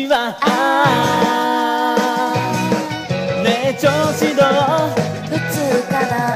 ちはねえ調子どう？ 普通かな。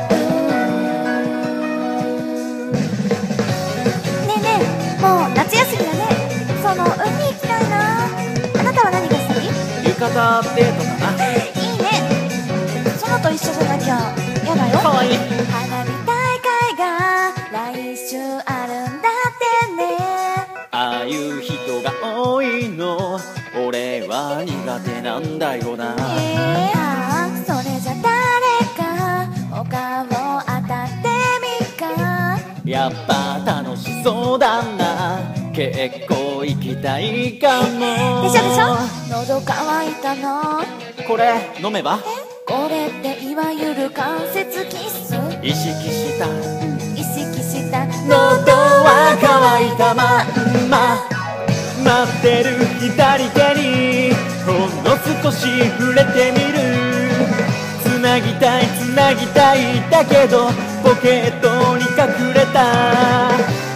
ねえねえ、もう夏休みだね。その海行きたいな。あなたは何が好き？ 浴衣デートかな。 いいね。そのと一緒じゃなきゃやだよ。 かわいい。 花火大会が来週あるんだってね。 ああいう人が多いの俺は苦手なんだよな。 ああ、それじゃ誰か他を当たってみっか。 やっぱ楽しそうだな。結構行きたいかも。 でしょでしょ。喉乾いたな。 これ飲めば？ これっていわゆる関節キス。 意識した。 意識した喉は乾いたまんま待ってる左手にほんの少し触れてみる。つなぎたいつなぎたいだけどポケットに隠れた